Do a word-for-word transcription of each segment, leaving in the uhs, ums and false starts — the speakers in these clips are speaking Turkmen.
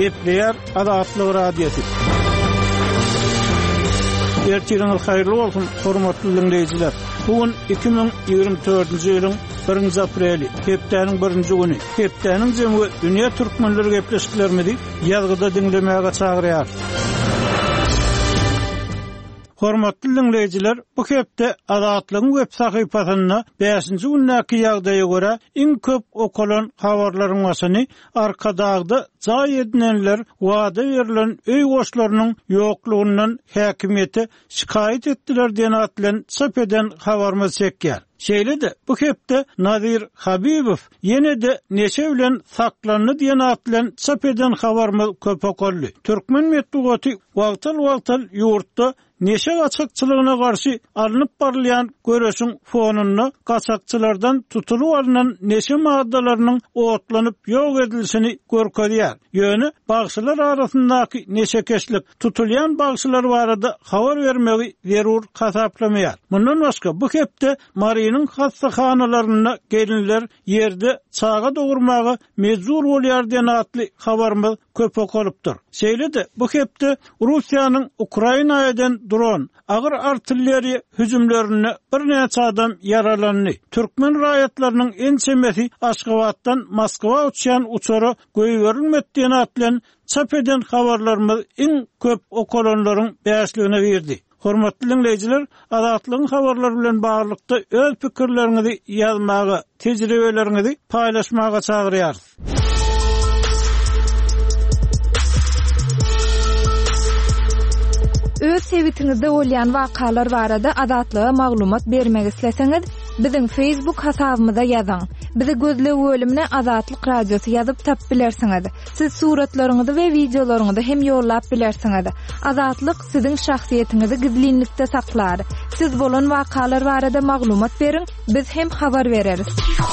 Gepleýär Azatlyk radiosu. Ertirňiz haýrly bolsun, hormatly dinleýijiler. Bugün iki bin ýygrimi dördünji ýylyň birinji apreli, hepdeniň birinji güni. Hepdeniň jemgy dünýä türkmenleri gepleşiklermidi ýazgyda dinlemäge çagyrýar. Hormatly dinleýijiler, bu hepde Azatlygyň web sahypasyna beşinji günnäki ýagdaýa görä iň köp okulan habarlaryň başyny arkadagda jaý edinenler wada berilen öý goşlarynyň ýoklugyndan häkimiýete şikayet etdiler diýen atlan çap eden habarmy çekýär. Şeýle-de bu hepde Nadir Habibow ýene de neşe bilen saklandy diýen atlan çap eden habarmy köp okuldy. Türkmen medeniýeti wagtal-wagtal ýurtda neşe gaçakçylygyna garşy alınıp barlayan göreşiň fonunda gaçakçylardan tutulup alınan neşe maddalarynyň otlanyp ýok edilişini görkezýär. Ýöne bagşylar arasyndaky neşekeşlik tutulýan bagşylar barada habar bermegi zerur hasaplamaýar. Mundan başga bu hepde Mariýanyň hastahanalaryna gelinler ýerde çaga dogurmagy mejbur bolýar diýen atly habarmy köp okulypdyr. Şeýle-de bu hepde Russiýanyň Ukrainaýadan dron, agyr artilleriýa hüjümlerine bir näçe adam yaralandy. Türkmen raýatlarynyň en çemesi Aşgabatdan Moskwa uçýan uçary goýberilmedi diýen atlan çap eden habarlarymyz iň köp okulanlaryň beşligine berdi. Hormatly dinleýijiler, Azatlygyň habarlary bilen baglykda öz pikirleriňizi ýazmagy, tejribeleriňizi paýlaşmaga çagyrýar. Öz sebitiňizde bolýan wakalar barada Azatlyga maglumat bermek isleseňiz, biziň Facebook hasabymyza ýazyň. Bizi gözlegi bölümine Azatlyk radiosu ýazyp tap bilersiňiz. Siz suratlaryňyzy we videolaryňyzy hem ýollap bilersiňiz. Azatlyk siziň şahsiýetiniňizi gizlinlikde saklar. Siz bolan wakalar barada maglumat beriň, biz hem habar bereriz.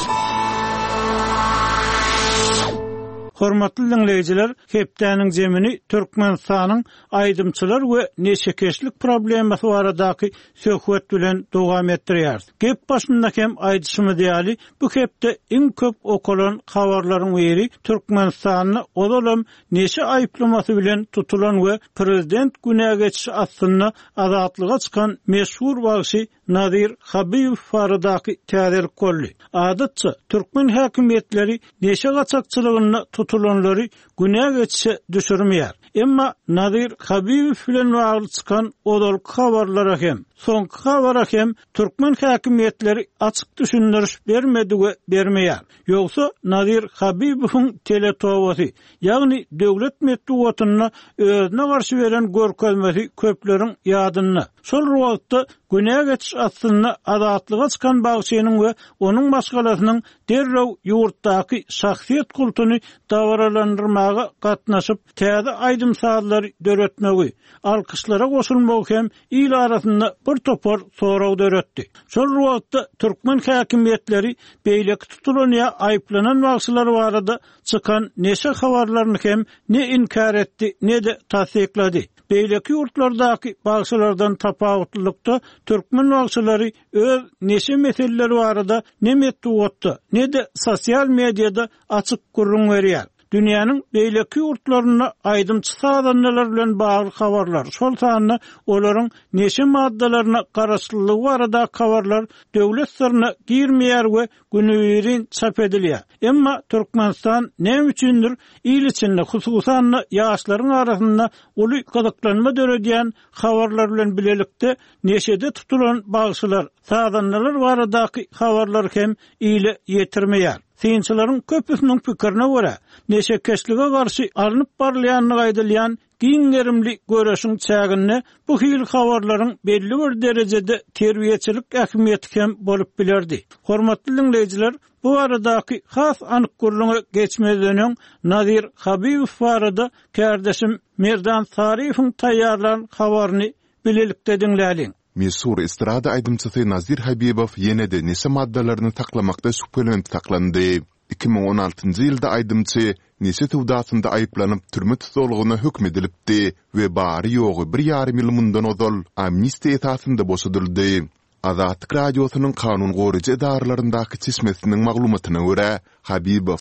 Hormatly dinleýijiler, hepdeniň jemini Türkmenistanyň aýdymçylar we neşekeşlik problemasy baradaky söhbet bilen dowam etdirýär. Gep başynda hem aýdyşymy diýäli, bu hepde iň köp okulan habarlaryň biri Türkmenistanyň odalam neşe aýplamasy bilen tutulan we prezident günäge geçişi aslynda Azatlyga çykan meşhur bagşy Nadir Habibow baradaky täzelik golly. Adatça Türkmen häkimiýetleri neşe gaçakçylygyna tutulanlary günäge geçişe düşürmeýär. Emma Nadir Habibow bilen bagly çykan odalyk habarlara hem soňky habara hem Türkmen häkimiýetleri açyk düşündiriş bermedi we bermeýär. Ýogsa Nadir Habibowyň teletowasy, ýagny döwlet medeniýetine özüne garşy beren görkezmesi köpleriň ýadynda. Şol wagtda günäge geçiş aslynda Azatlyga çykan bagşynyň we onuň başgalasynyň derrew ýurtdaky şahsiýet kultuny dawralandyrmagy gatnaşyp täze aýdymsazlary döretmegi, alkyşlara goşulmagy hem il arasynda bir topar soraw döretdi. Şol wagtda Türkmen häkimiýetleri beýleki tutulanyň aýplanan bagşylary barada çykan neşe habarlaryny hem ne inkar etdi, ne de tasdiklady. Beýleki ýurtlardaky bagşylardan tapawutlykda Türkmen bagşylary öz neşe meseleleri barada ne metduatda, ne de sosial mediada açyk gurrun berýär. Dünýäniň beýleki ýurtlaryna aýdymçy sadanlar bilen bagly habarlar. Şol sanyna olaryň neşe maddalaryna garaşlylygy barada habarlar döwlet sırryna girmeýär we günüberin çap edilýär. Emma Türkmenistan näme üçindir il içinde hususan ýaşlaryň arasynda uly gydyklanma döredýän habarlar bilen bilelikde neşede tutulan bagşylar, sadanlar baradaky habarlar hem ile ýetirmeýär. Synçylaryň köpüsiniň pikirine görä, neşekeşlige garşy alınıp barlaýanyny gaýdylýan giň gerimli göreşiň çägini bu hil habarlaryň belli bir derejede terbiýeçilik ähmiýeti hem bolup bilerdi. Hormatly dinleýijiler, bu aradaky has anyk gurluňa geçmeden Nadir Habibow barada kardeşim Merdan Sarifowyň taýýarlanan habaryny bilelikde dinläliň. Meşhur estrada aýdymçysy Nadir Habibow ýene de neşe maddalaryny taklamakda şüphelenip taklandy. iki bin on altyncy ýylda aýdymçy neşe tewdasynda aýyplanyp türme tutulgyna hökm edilipdi we bary ýogy bir ýarym ýyl mundan ozal amnistiýa esasynda boşadyldy. Azatlyk radiosynyň kanun gorucu edarlaryndaky çeşmesiniň maglumatyna görä, Habibow